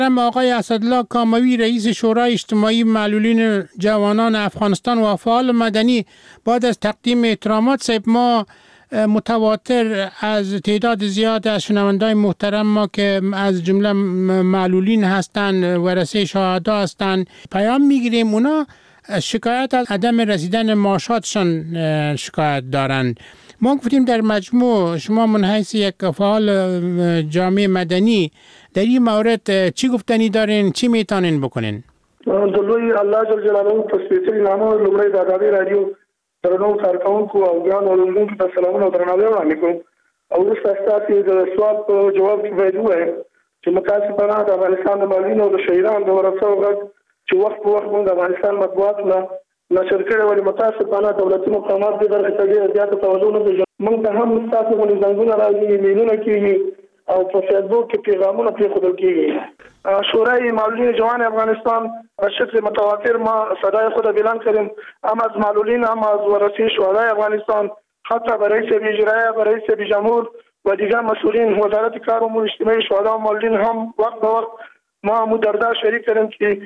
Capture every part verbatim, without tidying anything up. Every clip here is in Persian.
آقای اسدالله کاموی رئیس شورای اجتماعی معلولین جوانان افغانستان و فعال مدنی بعد از تقدیم احترامات صاحب، ما متواتر از تعداد زیاد از شنوندای محترم ما که از جمله معلولین هستند، ورثه شهدا هستند، پیام میگیریم اونا شکایت از عدم رسیدن معاشاتشان شکایت دارند. ما گفتیم در مجموع شما من حیث یک فعال جامعه مدنی در این مورد چی گفتنی دارین، چی میتونین بکنین؟ دلوی الله جل جلاله په سپیڅلي نامه لومړی د ازادۍ راډیو درنو کارکونکو او ګران اورېدونکو ته سلامونه او درناوی وړاندې کوم. او وروسته ستاسو د سوال په جواب کې باید ووایم چې متاسفانه د افغانستان د معلولینو او د شهیدانو د ورثو غږ چې وخت په وخت موږ د افغانستان مطبوعاتو نه نشر کړی، ولې متاسفانه دولتي مقامات دې برخې ته ډېره زیاته توجه نه کوي. موږ ته هم ستاسو غوندې زنګونه راځي، ایمیلونه کېږي او په فیسبوک کې پیغامونه پرېښودل کېږي. شورای معلولین جوان افغانستان به شکل متواتر ما صدای خود اعلان کردیم، هم از معلولین هم از ورثه شهدای افغانستان، حتی به رئیس اجرایی، به رئیس جمهور و دیگر مسئولین وزارت کار امور اجتماعی شهدا و معلولین هم وقت به وقت ما هم دردار شریک کردیم که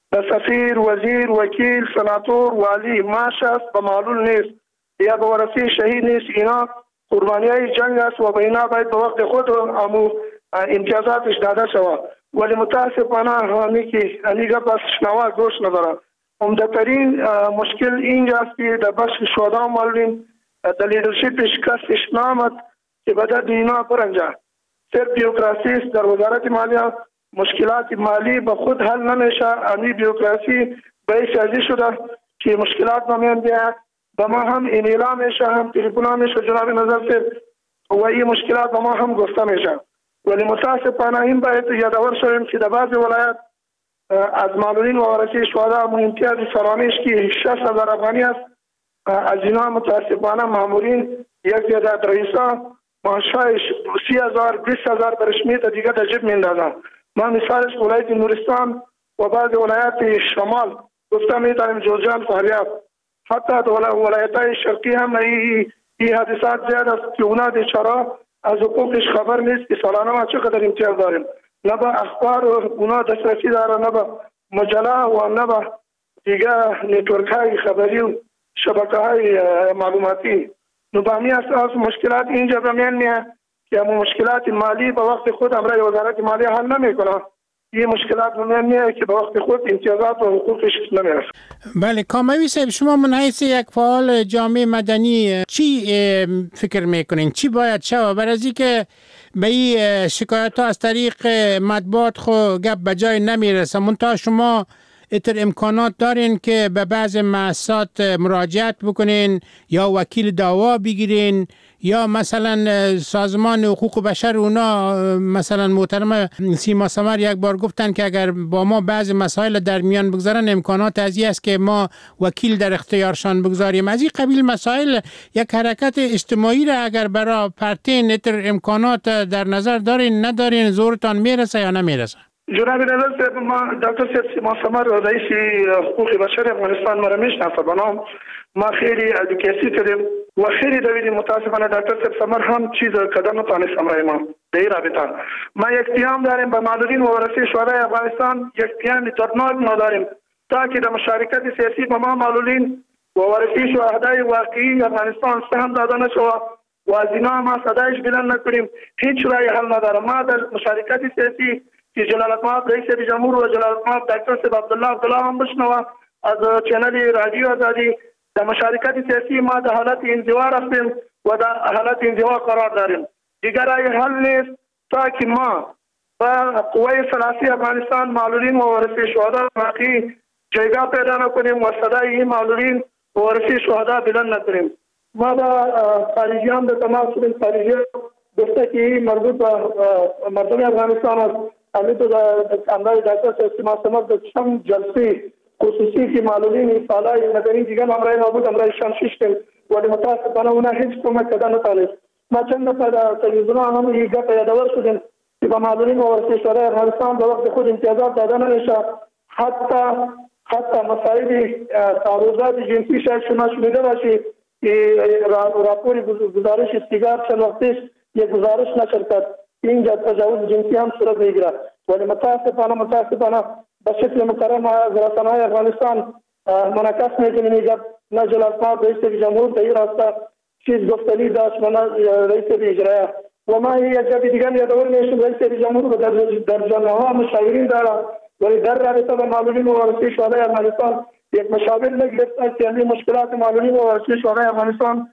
سفیر، وزیر، وکیل، سناتور، والی ما شخص به معلول نیست یا به ورثه شهید نیست، اینا قربانیای جنگ است و به اینا باید به وقت خود امو امتیازاتش داده شود. ولی متاسفانه همی که انیگا پس شنوا گوش نداره. عمدترین مشکل اینجاست که در بخش شهدا و معلولین در لیدرشپ شکستش نامد که بده دینا پرنجا صرف بیوکراسی است. در وزارت مالیه مشکلات مالی به خود حل نمیشه، امی بیوکراسی باعث ازی شده که مشکلات نمیان بیاد. به ما هم ایمیل ها میشه، هم تلفن ها میشه جناب نظر صاحب، و این مشکلات به ما هم گفته میشه. ولی متاسفانه این باید یادآور شویم که در بعضی ولایت از معلولین و ورثه شهدا امتیاز سرانش که شصت هزار افغانی است، از اینا متاسفانه مامورین یک زیادت رئیسا معاشش سی هزار بیست هزار برشمیت دیگه در جیب میندازن. ما مثالش ولایت نورستان و بعضی ولایت شمال گفته میتونیم جوزجان، فاریاب، حتی ولایت های شرقی هم این حادثات زیاد است که اونا بیچاره از حقوقش خبر نیست که سالانه ما چقدر امتیاز داریم، نه به اخبار اونا دسترسی داره، نه به مجله و نه به دیگه نیتورک های خبری و شبکه های معلوماتی. نو به همین اساس مشکلات اینجا به میان میاد که همون مشکلات مالی به وقت خود امرای وزارت مالیه حل نمیکنه. این مشکلات به میان میاد که به وقت خود امتیازات و حقوقش نمیرسه. بله کاموی صاحب، شما من حیث یک فعال جامعه مدنی چی فکر میکنین چی باید شود برای از اینکه به این شکایت ها از طریق مطبوعات خو گپ به جای نمیرسه؟ منتها شما اتر امکانات دارین که به بعض مؤسسات مراجعت بکنین یا وکیل دعوا بگیرین، یا مثلا سازمان حقوق بشر اونا مثلا محترم سیما سمر یک بار گفتن که اگر با ما بعض مسائل در میان بگذارن امکانات ازی است که ما وکیل در اختیارشان بگذاریم. از این قبیل مسائل یک حرکت اجتماعی را اگر برای پرتین اتر امکانات در نظر دارین ندارین زورتان میرسه یا نمیرسه؟ جناب نظر صاحب، ما دکتر صاحب سیما سمر رئیس حقوق بشر افغانستان مرا میشناسه، بنام ما خیلی ادوکیسی کردیم و خیلی دویدیم. متاسفانه دکتر صاحب سمر هم چیز کردن نتونست امرای ما به این رابطه. ما یک پیام داریم به معلولین و ورثه شهدای افغانستان، یک پیام دردناک نداریم تا که در مشارکت سیاسی به ما معلولین و ورثه شهدای واقعی افغانستان سهم داده نشود و از اینا ما صدایش بلند نکنیم، هیچ رای حل نداره. ما در مشارکت سیاسی که جلالت مآب رئیس جمهور و جلالت مآب دکتر صاحب عبدالله عبدالله هم بشنوه از چینل رادیو آزادی، در مشارکت سیاسی ما در حالت انزوا رفتیم و در حالت انزوا قرار داریم. دیگر رای حل نیست تا که ما با قوه سلاسی افغانستان معلولین و ورثه شهدا واقعی جایگاه پیدا نکنیم و صدای این معلولین و ورثه شهدا بلند نکنیم. ما با خارجیان به تماس شدیم، خارجیان گفته که این مربوط به مردم افغانستان است. همین تو امرای دکتر سیما سمر در چند جلسه خصوصی که معلولین فعالای مدنی دیگر امرای نابود امرای شمشیش کرد، ولی متاسفانه اونا هیچ کمک کردن نتونست. ما چند دفعه در تلویزیون هم یک گپ یادآور شدیم که به معلولین و ورثه شهدای افغانستان به وقت خود امتیازات داده نمیشه. حتی حتی مسائل تعرضات جنسی شاید شما شنیده باشید که راپور گزارش سیگار چند وقتش یک گزارش نشر کرد اینجا تجاوز جنسی هم صورت میگیره. ولی متاسفانه متاسفانه به شکل مکرم از رسانه‌های افغانستان منعکس می‌کنیم نه جلسات رئیس جمهور در این راستا چیز گفتنی داشت و نه رئیس اجرایی و ما یک جبی دیگر یادآور میشیم رئیس جمهور در در جامعه مشاورین دارد ولی در رابطه با معلولین و ورزش شورای افغانستان یک مشاور نگرفته که این مشکلات معلولین و ورزش شورای افغانستان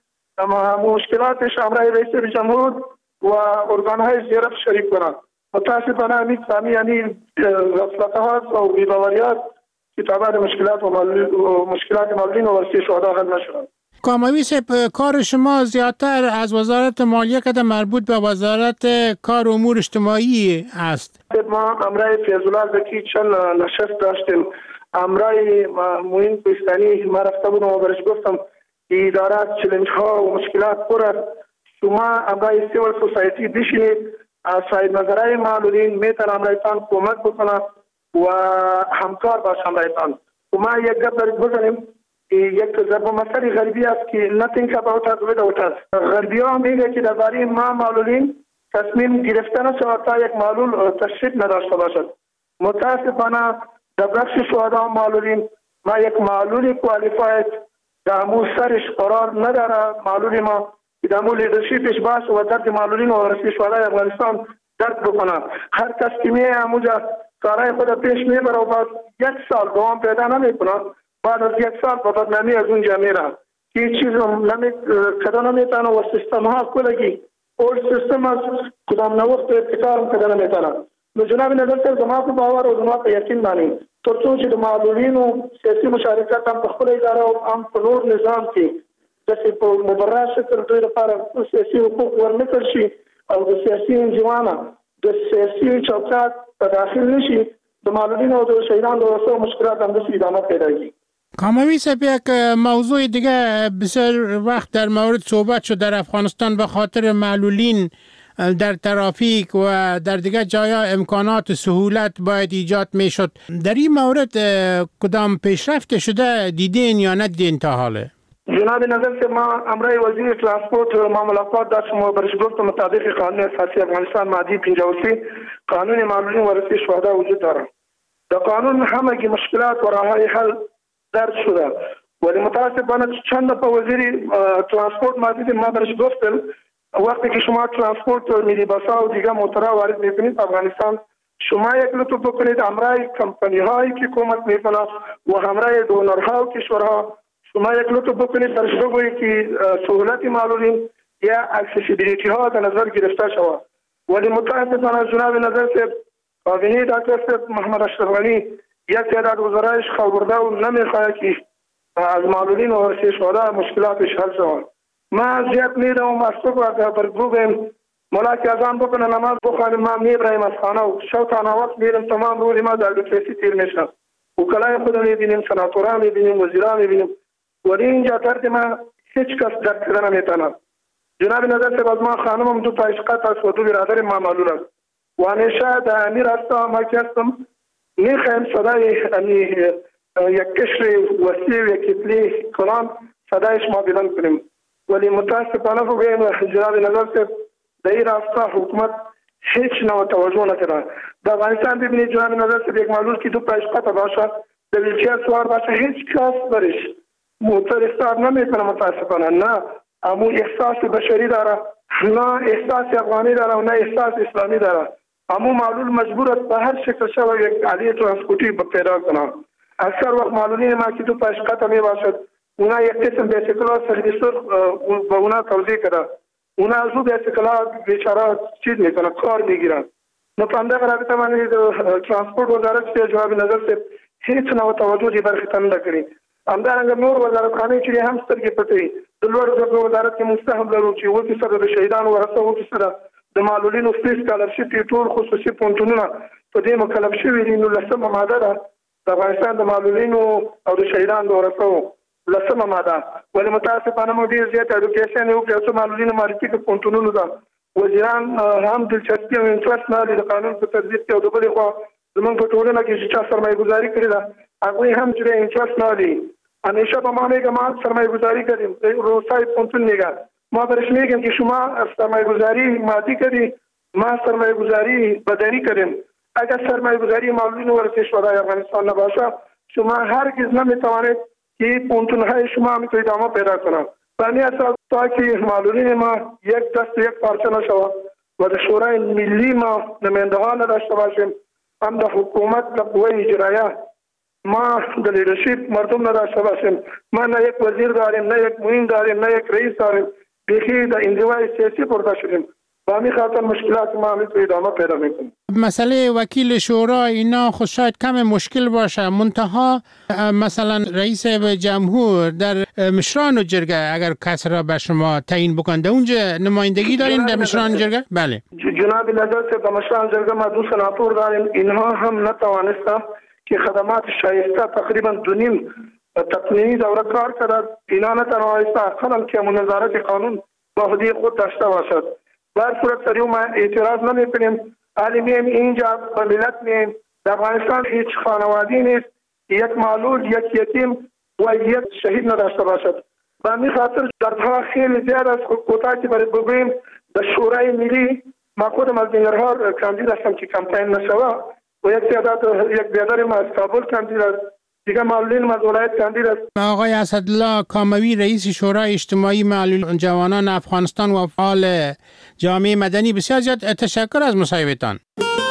مشکلاتش همراه رئیس جمهور و ارگان‌های زیرف شریک کنند. متاسفانه همین سامی یعنی غفلت‌ها و بی‌باوریات که تابع مشکلات و مشکلات معلولین و ورزش شورای حل نشدند. کاموی صاحب کار شما زیادتر از وزارت مالیه که مربوط به وزارت کار و امور اجتماعی است. ما امرای فیض‌الله زکی چند نشست داشتیم. امرای معین کوهستانی ما رفته بودم و برش گفتم اداره چالش ها و مشکلات پر است. شما امرای سیول سوسایتی بشینید از صاحب نظرهای معلولین میتونه امرایتان کمک بکنه و همکار باشه امرایتان. و ما یک گپ برش بزنیم یک ضرب المثل غربی است که nothing about us without us. غربی ها میگه که درباره ما معلولین تصمیم گرفتن شود تا یک معلول تشریف نداشته باشد. متاسفانه در بخش شهدا معلولین ما یک معلول کوالیفاید در امو سرش قرار نداره. معلول ما در امو لیدرشیپش باشه و درد معلولین و ورزش شهدای افغانستان درد بکنه. هر کس که میه اموجا کارهای خود پیش میبره و بعد یک سال دوام پیدا نمیکنه. بعد از یک سال با بدنامی از اونجا میره که هیچ چیز نمی کدا نمیتونه و سیستم ها کلگی اول سیستم از کدام نوخت ابتکار کدا نمیتونه. نو جناب نظر صاحب زما په باور او زما په یقین باندې ترڅو چې د معلولینو سیاسي مشارکت هم په خپل اداره او هم په نور نظام کې داسې په مبرر شکل دوی لپاره سیاسي حقوق ورنکړل شي او د سیاسي انجمانه د سیاسي چوکاټ په داخل نشي د معلولینو او د شهیدانو د وسو مشکلات هم داسې ادامه پیدا کړي. کاموی صاحب یک موضوع دیگه بسیار وقت در مورد صحبت شد در افغانستان به خاطر معلولین در ترافیک و در دیگر جایا امکانات سهولت باید ایجاد می شد. در این مورد کدام پیشرفت شده دیدین یا ندیدین تا حاله؟ جناب نظر که ما امرای وزیر ترانسپورت و معاملات داشتیم و برش گفت مطابق قانون اساسی افغانستان ماده پنجاه و سه قانون معلولین و ورزش شهدا وجود دارد. در قانون همگی مشکلات و راههای حل درج شده ولی متاسفانه چند نفر وزیر ترانسپورت ماده ما برش گفتن وقتی که شما ترانسپورت و میری بسا و دیگه موتورها وارد میکنید افغانستان شما یک لطف بکنید همراه کمپانی هایی که کمک میکنه و همراه دونرها و کشورها شما یک لطف بکنید درش بگویید که سهولت معلولین یا اکسسیبیلیتی ها در نظر گرفته شود. ولی متاسفانه جناب نظر صاحب کابینه دکتر صاحب محمد اشرف غنی یک تعداد وزرایش خبرده و نمیخواد که از معلولین و ورزش شهدا مشکلاتش حل شود. ما زیاد میدم از تو که برگویم ملاک اذان بکنه نماز بخوانیم ما میبریم از خانه و شو تا نوات میریم تمام روزی ما در دفرسی تیر میشم وکلای خود میبینیم سناتورا میبینیم وزیرا میبینیم ولی اینجا درد ما هیچ کس درد کردن نمیتونه. جناب نظر صاحب از ما خانمم دو تا عشقات است و دو برادر ما معلول است و همیشه در این راستا ما که هستم میخوایم صدای یک کشر وسیع و یک کتلی کلان صدایش ما بلند کنیم ولی متاسفانه بگویم جناب نظر صاحب در این راستا حکومت هیچ نوع توجه نکرده. در افغانستان ببینید جناب نظر صاحب یک معلول که دو پایشقات باشه در ویلچر سوار باشه هیچ کس برش موتور استارت نمیکنه متاسفانه. نه امو احساس بشری داره نه احساس افغانی داره و نه احساس اسلامی داره. امو معلول مجبور است به هر شکل شوی یک عالی ترانسپورتی پیدا کنه. اکثر وقت معلولین ما که دو پایشقات می باشد اونا یک قسم بیسیکلات سرویسور با اونا توضیح کرده. اونا از او بیسیکلات بیچاره چیز میکنه کار میگیرن. نپنده رابطه من ترانسپورت وزارت که جواب نظر سے هیچ نوع توجهی برخطان نکرین. همدارنګه نور وزارتخانه چې هم سترګې پټوي د لوړ وزارت کې مستهم لرو چې و کې سره د شهیدانو ورثه و کې سره د معلولینو فیس سکالرشپ ټول خصوصي پونتونونه په دې مکلف شوي دي. نو لسمه ماده ده د افغانستان د معلولینو او د شهیدانو د ورثو لسمه ماده. ولی متاسفانه موږ ډېر زیات اډوکیشن یو کې څو معلولینو معرفي کې پونتونونو ده وزیران هم دلچسپي او انټرست نه لري د قانون په تطبیق کې او د بلې خوا زموږ په ټولنه کې چې چا سرمایه گذاري کړې ده هغوی هم چې انټرست نه لري. همیشه با ما میگم ما سرمایه گذاری کردیم روسای پونتون میگن ما برش میگم که شما سرمایه گذاری مادی کردی ما سرمایه گذاری بدنی کردیم. اگر سرمایه گذاری معلولین وارد کشورهای افغانستان نباشه شما هرگز نمیتوانید که پونتونهای شما میتونید ادامه پیدا کنند. و این اساس تا که معلولین ما یک دست یک پارچه نشود و در شورای ملی ما نماینده ها نداشته باشیم، هم در حکومت در قوه اجرایه ما در لیدرشپ مردم نداشته باشیم، ما نه یک وزیر داریم، نه یک معین داریم، نه یک رئیس داریم، بیخی در انزوای سیاسی پرده شدیم و همین خاطر مشکلات ما میتونید ادامه پیدا میکنیم. مسئله وکیل شورا اینا خود شاید کم مشکل باشه، منتها مثلا رئیس جمهور در مشران جرگه اگر کس را به شما تعیین بکنه اونجا نمایندگی دارین در مشران جرگه؟ بله جناب نظر در مشران جرگه ما دو سناتور داریم، اینها هم نتوانستند که خدمات شایسته تقریبا دو نیم تقنینی دوره کار کرد، اینا نتوانسته اصلا که نظارت قانون با حدی خود داشته باشد. در صورت سریع ما اعتراض نمی کنیم، عالمیم اینجا به ملت میم در افغانستان هیچ خانوادی نیست یک معلول یک یتیم و یک شهید نداشته باشد. به همین خاطر دردها خیلی زیاد است. کوتاه که برای بگوییم در شورای ملی ما خودم از ننگرهار کاندید هستم که کمپین نشوه و یک تعداد یک بیادر ما از کابل کاندید است، دیگه معلولین ما از ولایت کاندید است. آقای اسدالله کاموی رئیس شورای اجتماعی معلول جوانان افغانستان و فعال جامعه مدنی، بسیار زیاد تشکر از مصاحبتان.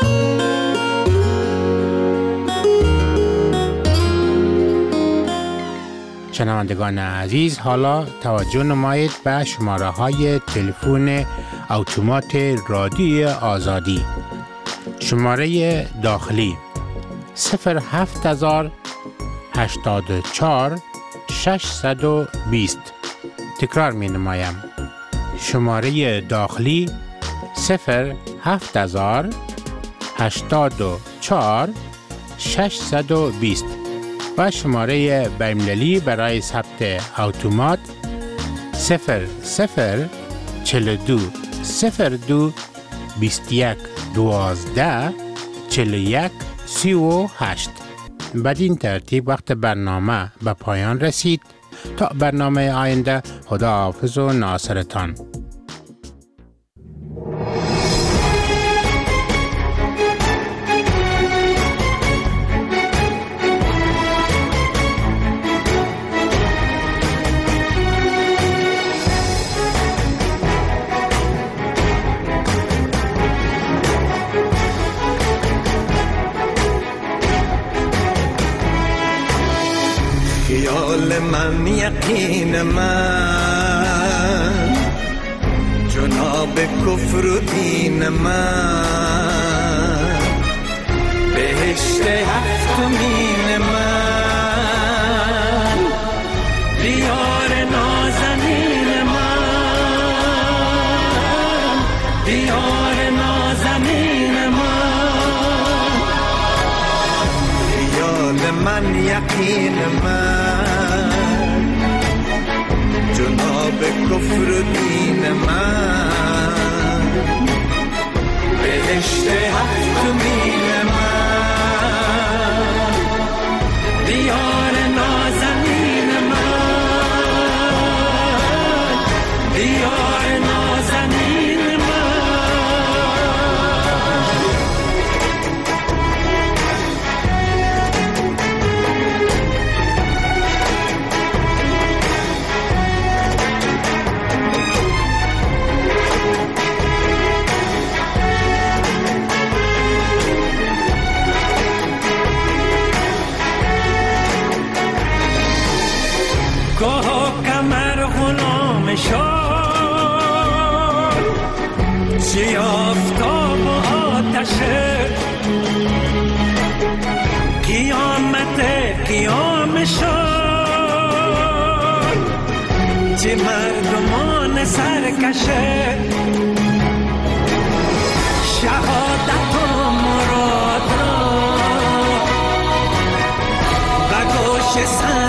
شنوندگان عزیز، حالا توجه نمایید به شماره های تلفن اتومات رادیو آزادی. شماره داخلی صفر هفت هزار هشتاد و چهار ششصد و بیست. تکرار می نمایم. شماره داخلی صفر هفت هزار هشتاد و چهار ششصد و بیست و شماره بین‌المللی برای ثبت اتومات صفر صفر چهل و دو صفر دو بیست و یک دوازده چهل و یک سی و هشت. بدین ترتیب وقت برنامه به پایان رسید. تا برنامه آینده، خداحافظ و ناصرتان. خیال من یقین من جناب کفر و دین من بهشت هفتمین من دیار نازنین من دیار نازنین من خیال من یقین من جناب کفر و دین من بهشت هفتمین من دیار نازنین من دیار نازنین چه آفتاب و آتشه قیامت قیام شد چه مردمان سرکشه شهادت و مراد را و گوش سر